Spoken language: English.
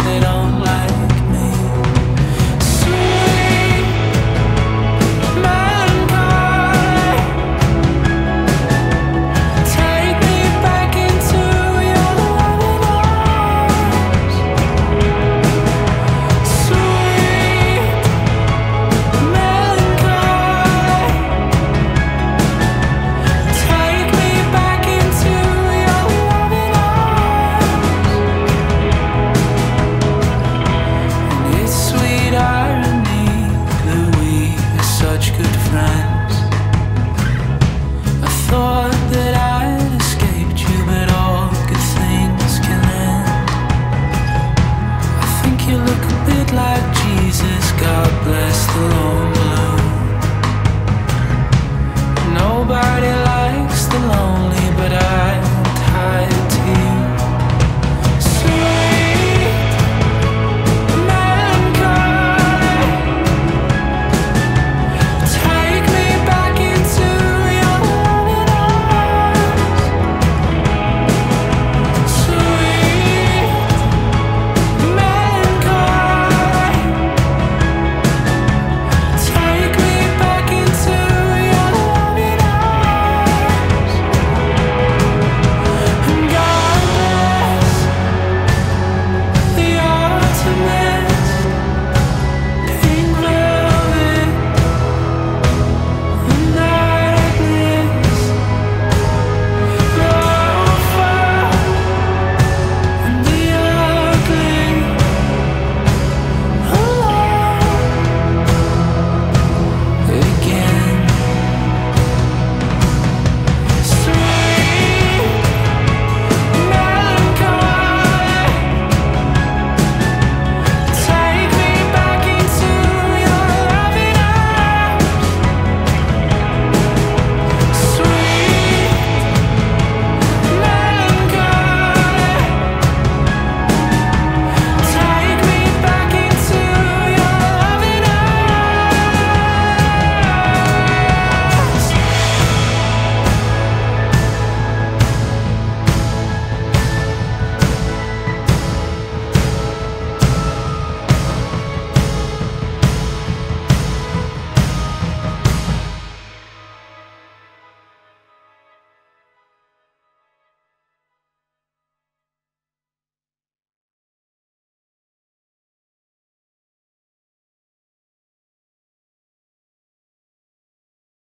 they don't like me. Sweet melancholy, take me back into your loving arms. Sweet melancholy, take me back into your loving arms. And it's sweet irony that we are such good friends. I thought that I'd escaped you, but all good things can end. I think you look a bit like Jesus, God bless the lone blue. Nobody